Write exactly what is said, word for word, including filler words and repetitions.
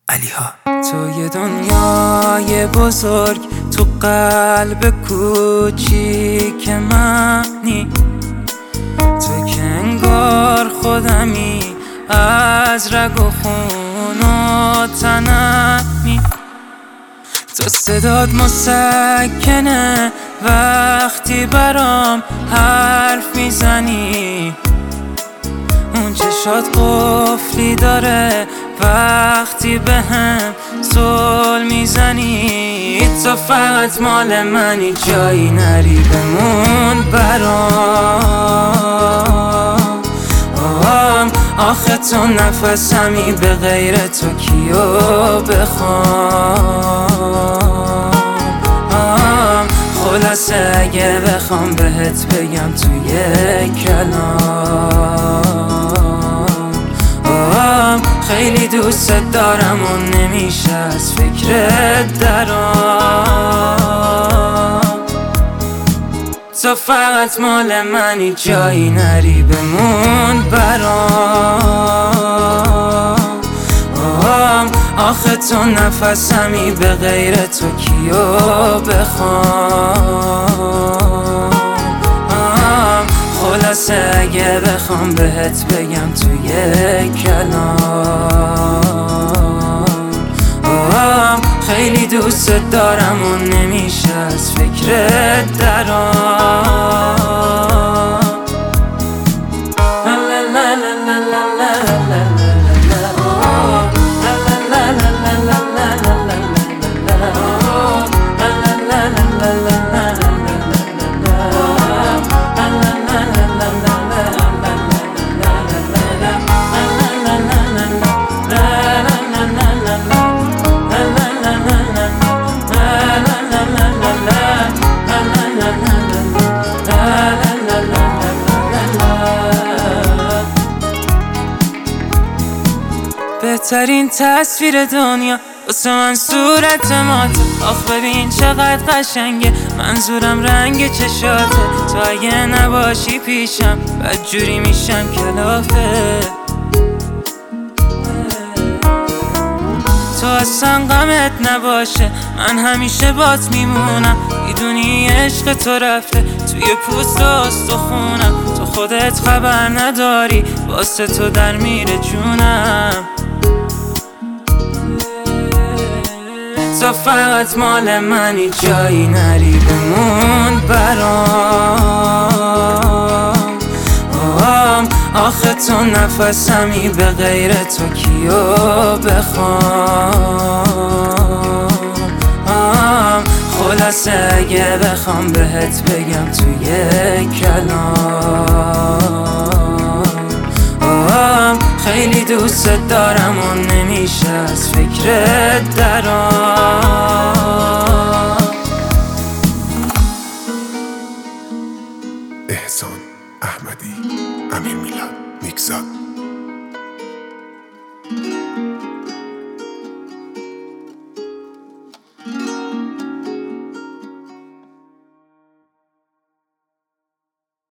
علیها. توی دنیای بزرگ تو قلب کوچیک منی، تو که انگار خودمی از رگ و خون و تنمی. تو صدات مسکنه وقتی برام حرف میزنی، اون چشات قفلی داره وقتی به هم زل میزنی. تو فقط مال منی، جایی نری بمون برام. آخه تو نفسمی، به غیر تو کیو بخوام. خلاصه اگه بخوام بهت بگم توی کلام، خیلی دوست دارم و نمیشه از فکرت درام. تو فقط مال منی، جایی نری بمون برام. آخه تو نفسمی، به غیر تو کیو بخوام. خلاصه اگه بخوام بهت بگم توی کلام، خیلی دوست دارم و نمیشه از فکرت درام. بهترین تصویر دنیا واسه من صورت ماته. آخ ببین چقدر قشنگه، منظورم رنگ چشاته. تو اگه نباشی پیشم بدجوری میشم کلافه. تو اصلا غمت نباشه، من همیشه بات میمونم. میدونی عشق تو رفته توی پوست و استخونم. تو خودت خبر نداری، واسه تو در میره جونم. تو فقط مال منی، جایی نری بمون برام. آخه تو نفسمی، به غیر تو کیو بخوام. خلاصه اگه بخوام بهت بگم توی کلام، خیلی دوست دارم و نمیشه از فکرت درام.